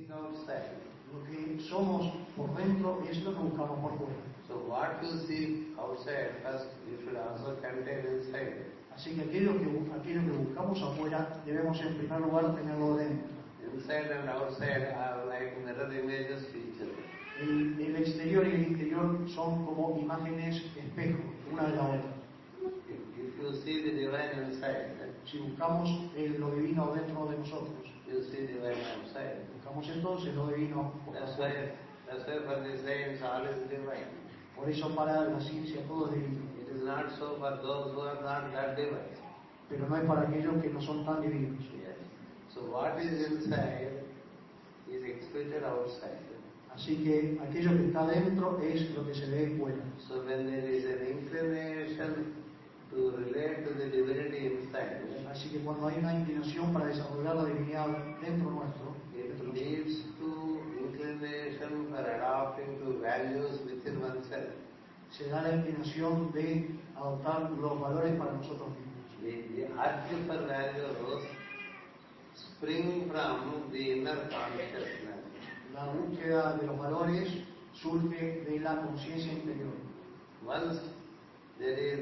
seek outside. Lo que somos por dentro es lo que buscamos por fuera. So what you seek outside, first you should also contain inside. Así que aquello que buscamos afuera debemos en primer lugar tenerlo dentro. Inside and outside are like mirror images to each other. El exterior y el interior son como imágenes espejo, una de la otra. If you see the divine inside, Si buscamos lo divino dentro de nosotros, you see divine outside. buscamos entonces lo divino por afuera. That's why for the saints all is divine. Por eso para la ciencia todo es divino. It is not so for those who are not that divine. Pero no es para aquellos que no son tan divinos. Yes. So what is inside is expressed outside. Así que aquello que está dentro es lo que se ve fuera. So when there is an inclination to relate to the divinity inside, Así que cuando hay una inclinación para desarrollar la divinidad dentro nuestro, it leads to inclination for adopting to values within oneself. se da la inclinación de adoptar los valores para nosotros mismos. The urge for values spring from the inner consciousness. La búsqueda de los valores surge de la conciencia interior. Once there is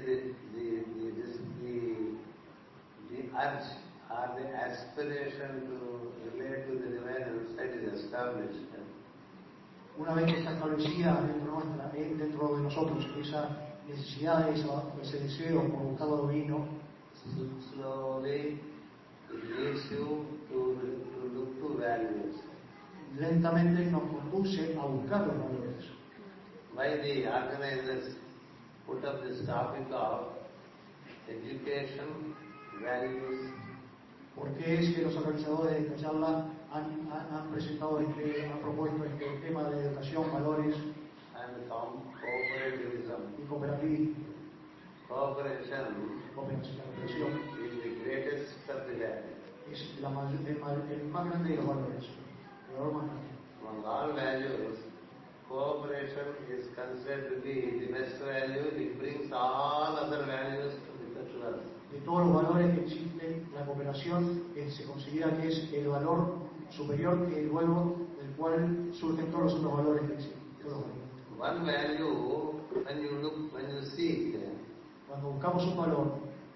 the urge or the aspiration to relate to the divine inside is established, Una vez que está establecida dentro de nosotros esa necesidad, ese deseo por buscar lo divino, slowly it leads you to look to values. lentamente nos conduce a buscar los valores. Why the organizers put up this topic of education, values? ¿Por qué es que los organizadores de esta charla han presentado han propuesto este tema de educación, valores And cooperativism. y cooperativismo? Cooperation Cooperación is the greatest of the value. es el más grande de los valores, el valor más grande. Among all values, cooperation is considered to be the best value. It brings all other values to us. De todos los valores que existen, la cooperación se considera que es el valor superior que luego del cual surgen todos los otros valores que existen. Todos los valores. One value, when you seek, Cuando buscamos un valor,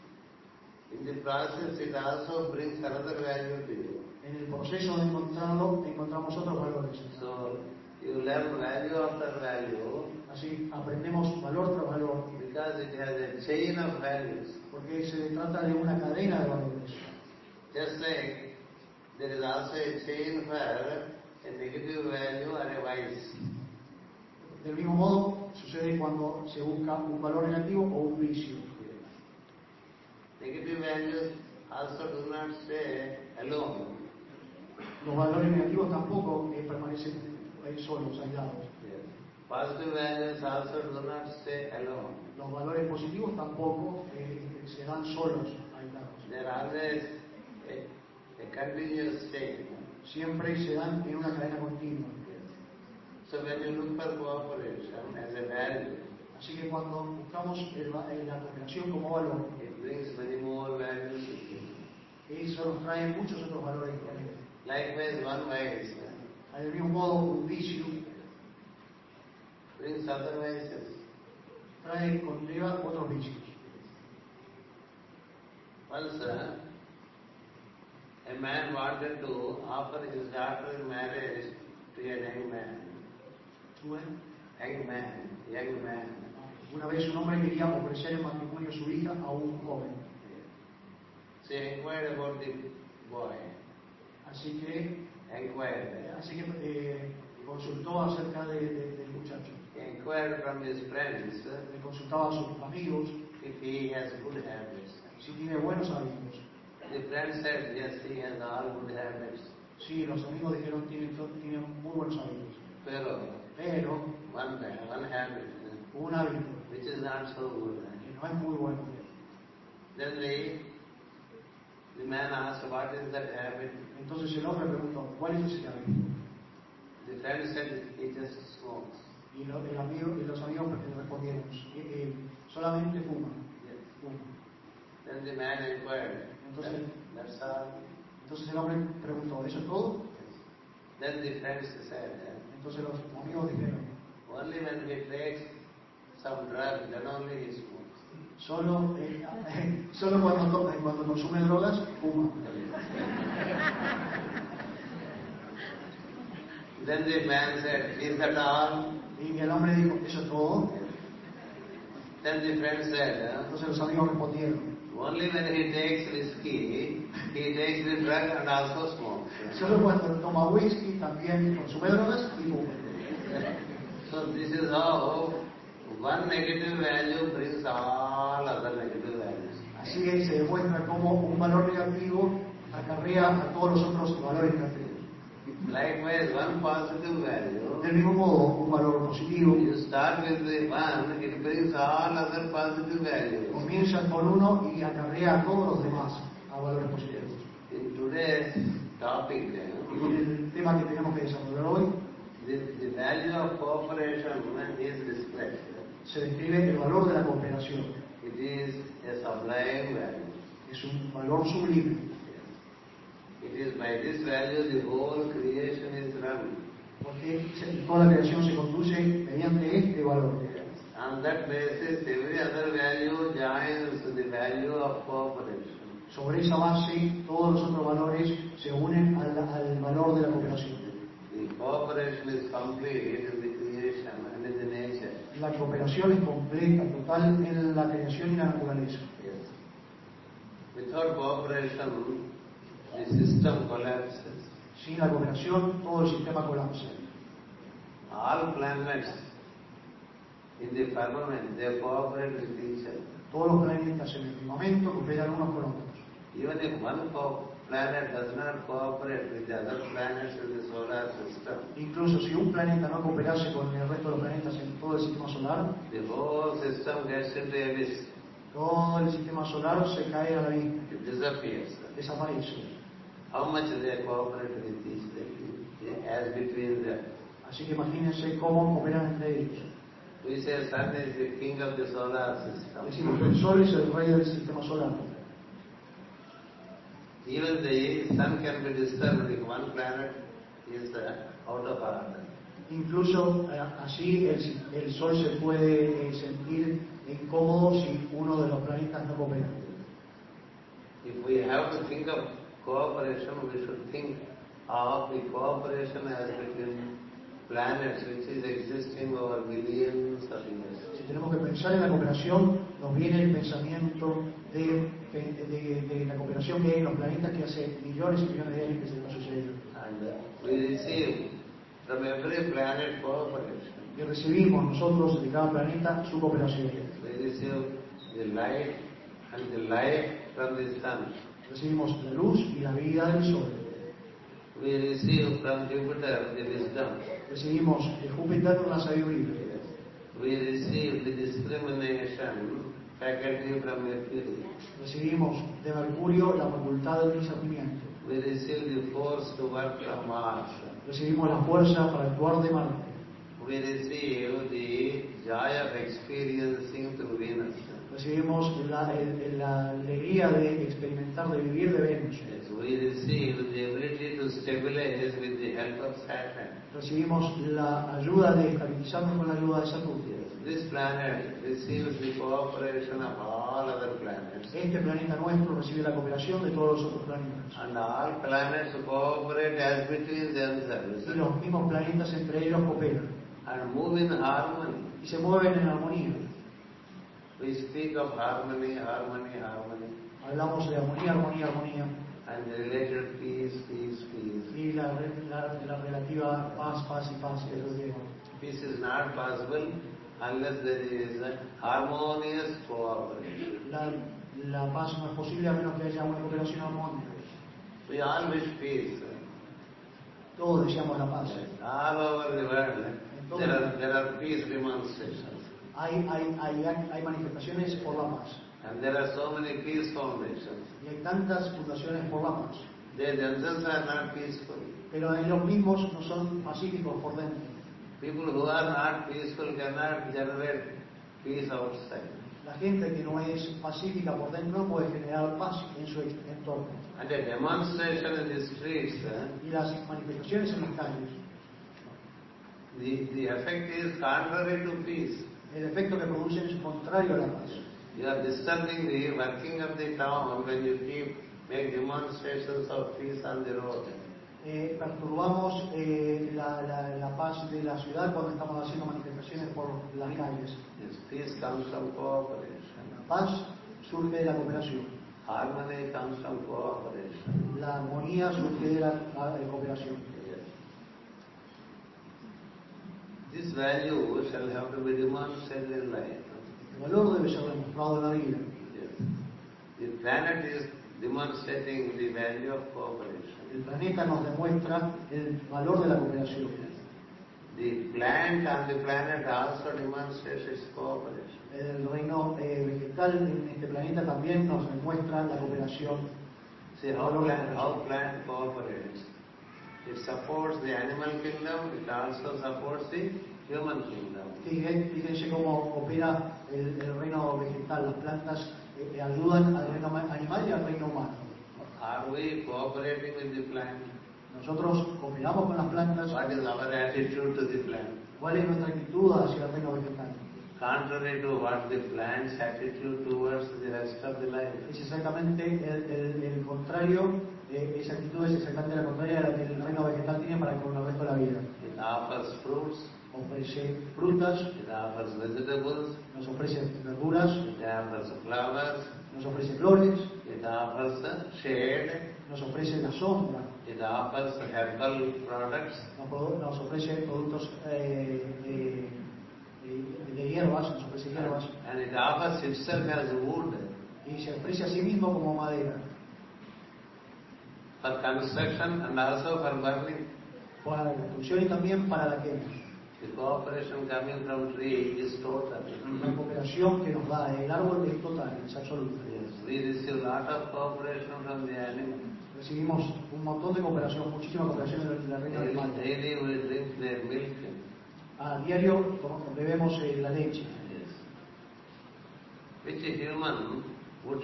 in the process it also brings another value to you. en el proceso de encontrarlo, encontramos otros valores. So you learn value after value Así aprendemos valor tras valor, because it has a chain of values. porque se trata de una cadena de valores. Just like there is also a chain for a negative value or a vice. Del mismo modo sucede cuando se busca un valor negativo o un vicio. Negative values also do not stay alone. Los valores negativos tampoco permanecen solos, aislados. Yes. Positive values also do not stay alone. Los valores positivos tampoco se dan solos, aislados. They are always a continuous state. Siempre se dan en una cadena continua. So when you look for cooperation as a value, Así que cuando buscamos la cooperación como valor, it brings many more values with you. eso nos trae muchos otros valores diferentes. Likewise, one vice Del mismo modo, un vicio brings other vices. conlleva otros vicios. Once a man wanted to offer his daughter in marriage to a young man. Young man. Una vez un hombre quería ofrecer en matrimonio a su hija a un joven. So he inquired about the boy. Así que Inquired. consultó acerca del muchacho. He inquired from his friends Le consultaba a sus amigos if he has good habits. si tiene buenos hábitos. The friend said, yes, he has all good habits. Sí, los amigos dijeron tiene muy buenos hábitos. Pero One habit un hábito which is not so good. que no es muy bueno. Then the man asked, what is that habit? Entonces el hombre preguntó, ¿cuál es ese hábito? The friend said, he just smokes. Y los amigos respondieron, solamente fuma. Yes. Fuma. Then the man inquired, Entonces, that's all. entonces el hombre preguntó, ¿eso es todo? Then the friends said, Entonces los amigos dijeron, only when he takes some drug, then only he smokes. solo cuando consume drogas, fuma. Then the man said, is that all? Y el hombre dijo, ¿eso es todo? Then the friend said, Entonces los amigos respondieron, only when he takes whiskey, he takes the drug and also smokes. solo cuando toma whisky también consume drogas y fuma. So this is how one negative value brings all other negative values. Así que se demuestra cómo un valor negativo acarrea a todos los otros valores negativos. Likewise, one positive value, Del mismo modo, un valor positivo you start with the one, it brings all other positive values. comienza con uno y acarrea a todos los demás a valores positivos. In today's topic, Y en el tema que tenemos que desarrollar hoy, the value of cooperation is displayed. se describe el valor de la cooperación. It is a sublime value. Es un valor sublime. It is by this value the whole creation is run. Porque toda la creación se conduce mediante este valor. On that basis, every other value joins to the value of cooperation. Sobre esa base, todos los otros valores se unen al valor de la cooperación. The cooperation is complete in the creation and in the nature. La cooperación es completa, total en la creación y la naturaleza. Yes. Without cooperation, the system collapses. Sin la cooperación, todo el sistema colapsa. All planets in the firmament, they cooperate with each other. Todos los planetas en el firmamento cooperan unos con otros. Even if one planet does not cooperate with the other planets in the solar system, Incluso si un planeta no cooperase con el resto de los planetas en todo el sistema solar, the whole system gets into abyss. todo el sistema solar se cae a la vista, It disappears. desaparece. How much they cooperate with each other, as between them. Así que imagínense cómo cooperan entre ellos. We say sun is the king of the solar system. Decimos que el Sol es el rey del sistema solar. Even the sun can be disturbed if one planet is out of order. Incluso así el Sol se puede sentir incómodo si uno de los planetas no coopera. If we have to think of cooperation, we should think of the cooperation as between planets which is existing over billions of years. Si tenemos que pensar en la cooperación, nos viene el pensamiento de la cooperación que hay en los planetas que hace millones y millones de años que se está sucediendo. And we receive from every planet cooperation. Y recibimos nosotros de cada planeta su cooperación. We receive the light and the life from the sun. Recibimos la luz y la vida del Sol. We receive from Jupiter the wisdom. Recibimos de Júpiter la sabiduría. We receive the discrimination faculty from Mercury. Recibimos de Mercurio la facultad del discernimiento. We receive the force to work from Mars. Recibimos la fuerza para actuar de Marte. We receive the joy of experiencing through Venus. Recibimos la alegría de experimentar, de vivir de Venus. Yes, we receive the ability to stabilize with the help of Saturn. Recibimos la ayuda de estabilizarnos con la ayuda de Saturno. This planet receives the cooperation of all other planets. Este planeta nuestro recibe la cooperación de todos los otros planetas. And all planets cooperate as between themselves Y los mismos planetas entre ellos cooperan and move in harmony. y se mueven en armonía. We speak of harmony, harmony, harmony, Hablamos de armonía, armonía, armonía. and the related peace, peace, peace. Y la relativa paz, paz y paz que es de Peace is not possible unless there is a harmonious cooperation. la paz no es posible a menos que haya una cooperación armónica. We all wish peace. Todos deseamos la paz. All over the world, there are peace demonstrations. Hay manifestaciones por la paz. And there are so many peace foundations. Y hay tantas fundaciones por la paz. They themselves are not peaceful. Pero ellos mismos no son pacíficos por dentro. People who are not peaceful cannot generate peace outside. La gente que no es pacífica por dentro no puede generar paz en su entorno. And a demonstration in the streets, Y las manifestaciones en las calles, the effect is contrary to peace. el efecto que producen es contrario a la paz. You are disturbing the working of the town when you make demonstrations of peace on the road. Perturbamos la paz de la ciudad cuando estamos haciendo manifestaciones por las calles. Yes, peace comes from cooperation. La paz surge de la cooperación. Harmony comes from cooperation. La armonía surge de la cooperación. Yes. This value shall have to be demonstrated in life. El valor debe ser demostrado en la vida. Yes. The planet is demonstrating the value of cooperation. El planeta nos demuestra el valor de la cooperación. The plant on the planet also demonstrates its cooperation. El reino vegetal en este planeta también nos demuestra la cooperación. See how plant cooperates. It supports the animal kingdom, it also supports the human kingdom. Fíjense cómo opera el reino vegetal. Las plantas ayudan al reino animal y al reino humano. Are we cooperating with the plant? Nosotros cooperamos con las plantas. What is our attitude to the plant? ¿Cuál es nuestra actitud hacia el reino vegetal? Contrary to what the plant's attitude towards the rest of the life. Es exactamente el contrario, esa actitud es exactamente la contraria a la que el reino vegetal tiene para con el resto de la vida. It offers fruits, Ofrece frutas, it offers vegetables, nos ofrece verduras, it offers flowers, nos ofrece flores, it offers shade, nos ofrece la sombra, it offers herbal products, nos ofrece productos de hierbas, nos ofrece hierbas, and it offers itself as wood y se ofrece a sí mismo como madera, for construction and also for burning. para la construcción y también para la quema. The cooperation coming from tree is total. La cooperación que nos da el árbol es total, es absoluta. Yes, we receive lot of cooperation from the animal. Recibimos un montón de cooperación, muchísima cooperación de la reina animal. Daily we drink their milk. A diario bebemos la leche. Yes. Which human would,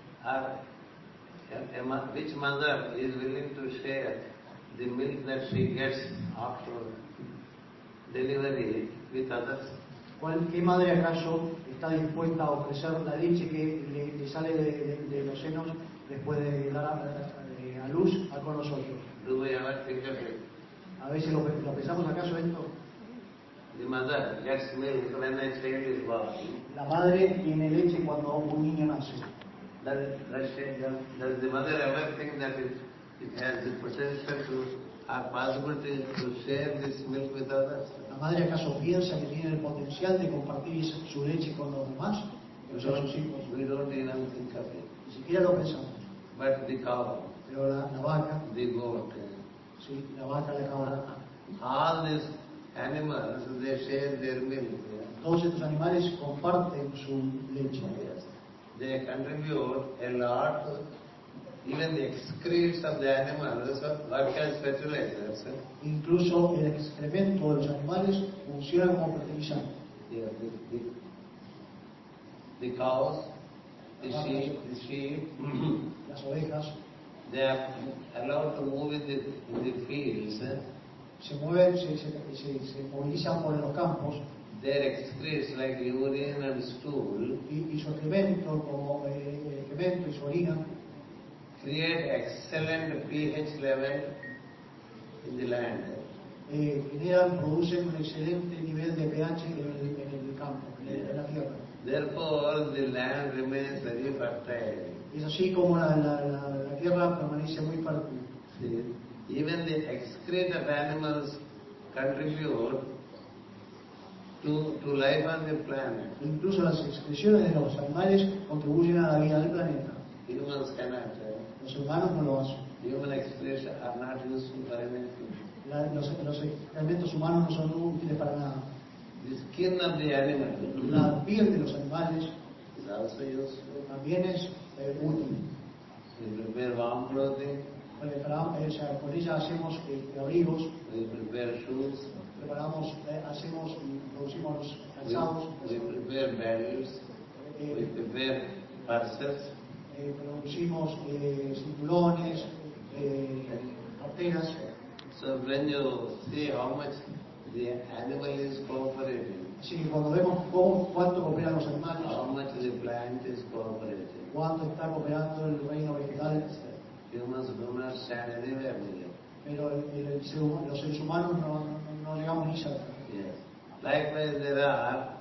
which mother is willing to share the milk that she gets after delivery with others? ¿Qué madre acaso está dispuesta a ofrecer la leche que le sale de los senos después de dar a luz con nosotros? Do we ever think of it? A veces lo pensamos acaso esto. The mother gets milk when a child is born. La madre tiene leche cuando un niño nace. Does the mother ever think that it has the potential to, or possibility to share this milk with others? ¿La madre acaso piensa que tiene el potencial de compartir su leche con los demás? Con sus hijos. We don't even think of it. Ni siquiera lo pensamos. But the cow, Pero la vaca, the goat, sí, la vaca, la cabra, all these animals, they share their milk. todos estos animales comparten su leche. Yes. They contribute a lot. Even the excretes of the animals work as fertilizers. Incluso el excremento de los animales funciona como fertilizante. Yes, the cows, the sheep, Las ovejas they are allowed to move in the fields. se mueven, se movilizan por los campos Their excretes like urine and stool y su excremento, como excremento y su orina, create excellent pH level in the land. producen un excelente nivel de pH en el campo, en la tierra. Therefore, the land remains very fertile. Es así como la tierra permanece muy fértil. See, even the excrete of animals contribute to life on the planet. Incluso las excreciones de los animales contribuyen a la vida del planeta. Humans cannot. Los humanos no lo hacen. Human excretions are not useful for anything. Los excrementos humanos no son útiles para nada. The skin of the animal La piel de los animales is also useful. también es útil. We prepare warm clothing, Con ella hacemos abrigos, we prepare shoes, hacemos y producimos los calzados, we prepare belts, we prepare purses. Producimos cinturones, carteras. So when you see how much the animal is cooperating, Así que cuando vemos cuánto cooperan los animales, how much the plant is cooperating, cuánto está cooperando el reino vegetal, humans do not stand anywhere near. pero los seres humanos no llegamos ni cerca. Yes. Likewise, there are